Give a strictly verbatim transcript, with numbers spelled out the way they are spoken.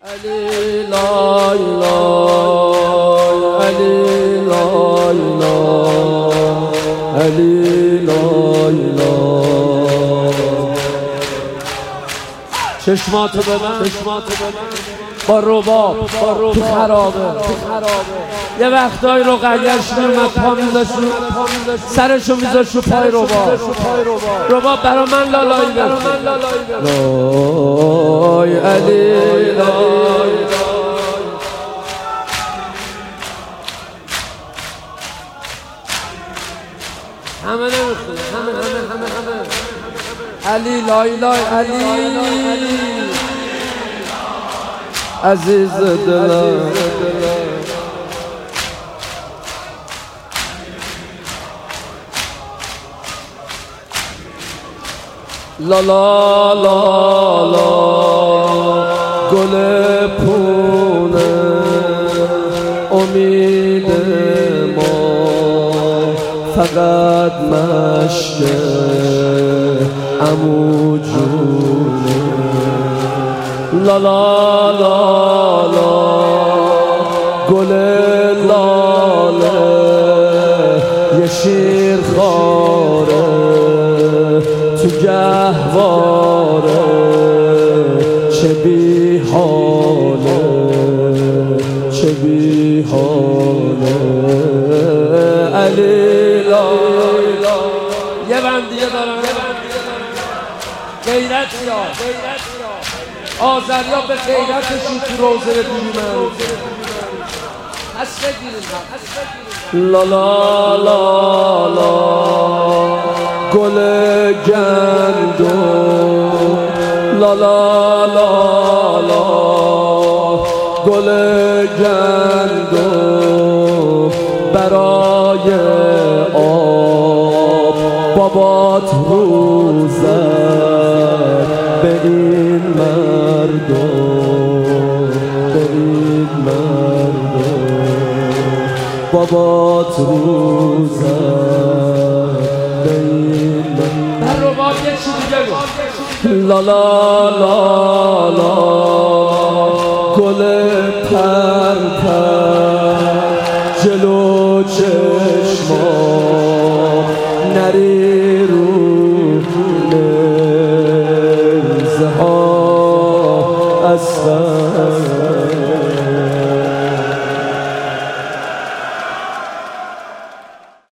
علی لای لای علی لای لای علی لای لای چشماتو ببند چشماتو ببند با رباب با رباب تو خرابه یه وقتای رقیه‌اش میومد پا میذاشت سرشو میذاشت رو پای رباب رباب برا من لالایی بخون لای علی لای همه نمیخونه همه همه همه همه علی لای لای علی عزیز دلم لا لا لا لا گل پونه امید ما فقط مشک عمو جونه لا لا لا لا گل لاله یه شیر خاره تو گهواره چه بی حاله چه بی حاله علی لای یه بندیه دارم غیرت یا آذریا به غیرتشون تو روزه ببینیم پس بگیریم لا لا لا لا گل گندم لا لا لا لا گل گندم برای آب بابات روزه به این مردم به این مردم بابات روزه به این مردم در رباب یه چی دیگه لا لا لا لا گل پر پر جلو چشما نری